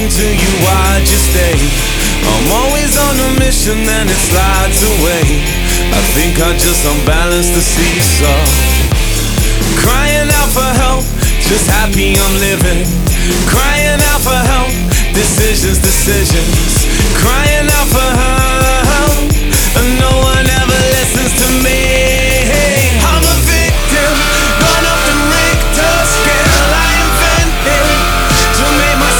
to you, why'd you stay? I'm always on a mission and it slides away. I think I just unbalanced the seesaw. Crying out for help, just happy I'm living. Crying out